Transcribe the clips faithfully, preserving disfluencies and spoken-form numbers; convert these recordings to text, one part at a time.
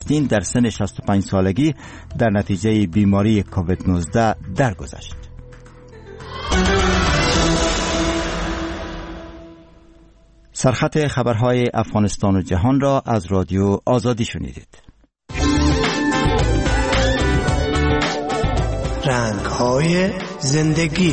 آگاستین در سن شصت و پنج سالگی در نتیجه بیماری کووید نوزده درگذشت. سرخط خبرهای افغانستان و جهان را از رادیو آزادی شنیدید. رنگ‌های زندگی.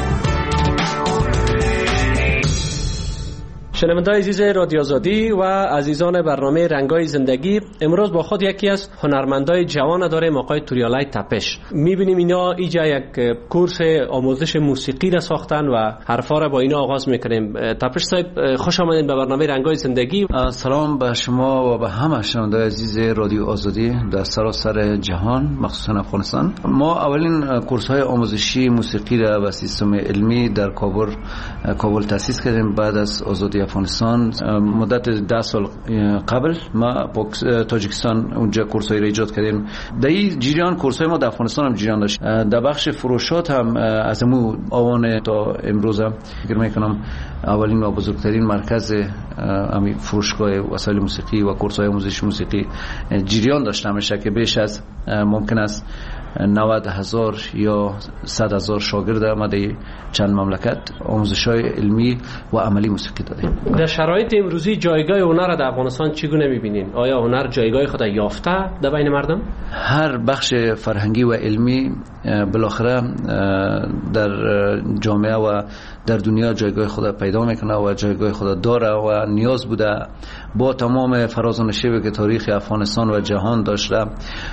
شنونده‌های عزیز رادیو آزادی و عزیزان برنامه رنگ‌های زندگی، امروز با خود یکی از هنرمندای جوان داریم، آقای توریالای تپش. می‌بینیم اینا اینجا یک کورس آموزش موسیقی را ساختن و حرفا را با اینا آغاز می‌کنیم. تپش صاحب، خوش آمدید به برنامه رنگ‌های زندگی. سلام به شما و به همه شنونده‌های عزیز رادیو آزادی در سراسر جهان، مخصوصا افغانستان. ما اولین کورس‌های آموزشی موسیقی را و سیستم علمی در کابل کابل تأسیس کردیم بعد از آزادی افغانستان. مدت ده سال قبل ما با تاجیکستان اونجا کورسای را ایجاد کردیم. در این جریان کورسای ما در افغانستان هم جریان داشت. در بخش فروشات هم از مو آوان تا امروز هم فکر میکنم اولین و بزرگترین مرکز همین فروشگاه وسایل موسیقی و کورسای آموزش موسیقی جریان داشت همیشه که بیش از ممکن است نود هزار یا صد هزار شاگرد آمده چند مملکت آموزش‌های علمی و عملی موسیقی دادیم. در شرایط امروزی جایگاه هنر در افغانستان چگونه می‌بینین؟ آیا هنر جایگاه خود یافته در بین مردم؟ هر بخش فرهنگی و علمی بالاخره در جامعه و در دنیا جایگاه خود پیدا میکنه و جایگاه خود داره و نیاز بوده با تمام فراز و نشیبی که تاریخ افغانستان و جهان داشته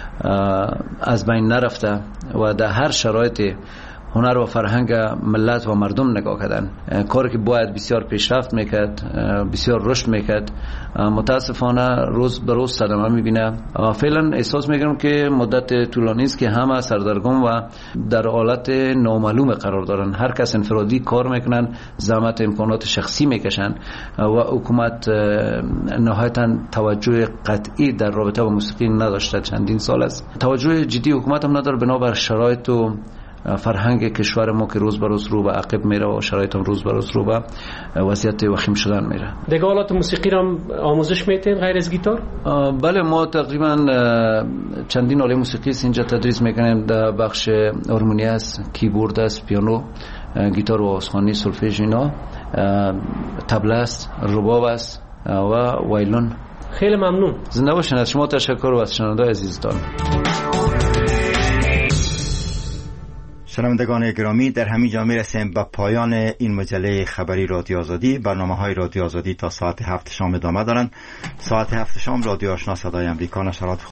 از بین نرفته و در هر شرایطی هنر و فرهنگ ملت و مردم نگاه کردن. کاری که باید بسیار پیشرفت میکرد، بسیار رشد میکرد، متاسفانه روز به روز صدمه میبینه. فعلا احساس میکنم که مدت طولانی است که همه سردرگم و در حالت نامعلوم قرار دارن. هر کس انفرادی کار میکنن، زحمت امکانات شخصی میکشن و حکومت نهایتا توجه قطعی در رابطه با موسیقی نداشته. چندین سال است توجه جدی حکومت هم نداره بنابر شرایط و فرهنگ کشور ما که روز به روز رو به عقب میره و شرایط هم روز به روز رو به وضعیت وخیم شدن میره. دیگه آلات موسیقی را آموزش میتین غیر از گیتار؟ بله، ما تقریبا چندین آله موسیقی اینجا تدریس میکنیم. در بخش هارمونی است، کیبورد است، پیانو، گیتار و آوازخوانی، سولفژ، اینا طبله است، رباب است و وایلون. خیلی ممنون. زنده باشین. از شما تشکر و از شنونده‌های عزیزتان. شنوندگان گرامی، در همین جا میرسیم به پایان این مجله خبری رادیو آزادی. برنامه های رادیو آزادی تا ساعت هفت شام ادامه دارند. ساعت هفت شام رادیو آشنا صدای امریکا نشرات